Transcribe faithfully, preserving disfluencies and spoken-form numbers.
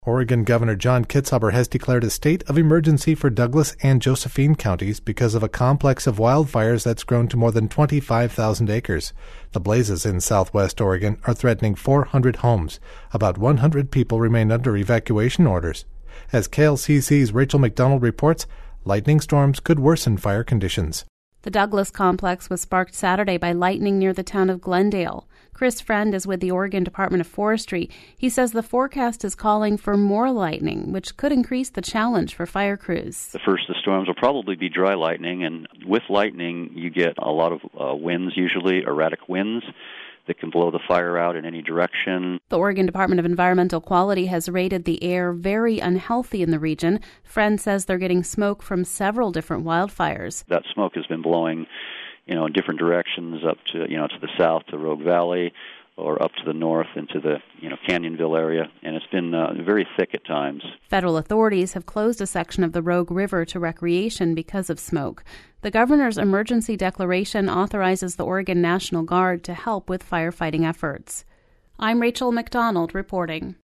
Oregon Governor John Kitzhaber has declared a state of emergency for Douglas and Josephine counties because of a complex of wildfires that's grown to more than twenty-five thousand acres. The blazes in southwest Oregon are threatening four hundred homes. About one hundred people remain under evacuation orders. As K L C C's Rachel McDonald reports, lightning storms could worsen fire conditions. The Douglas complex was sparked Saturday by lightning near the town of Glendale. Chris Friend is with the Oregon Department of Forestry. He says the forecast is calling for more lightning, which could increase the challenge for fire crews. The first of the storms will probably be dry lightning, and with lightning you get a lot of uh, winds, usually erratic winds, that can blow the fire out in any direction. The Oregon Department of Environmental Quality has rated the air very unhealthy in the region. Friend says they're getting smoke from several different wildfires. That smoke has been blowing, you know, in different directions up to, you know, to the south to Rogue Valley, or up to the north into the, you know, Canyonville area, and it's been uh, very thick at times. Federal authorities have closed a section of the Rogue River to recreation because of smoke. The governor's emergency declaration authorizes the Oregon National Guard to help with firefighting efforts. I'm Rachel McDonald reporting.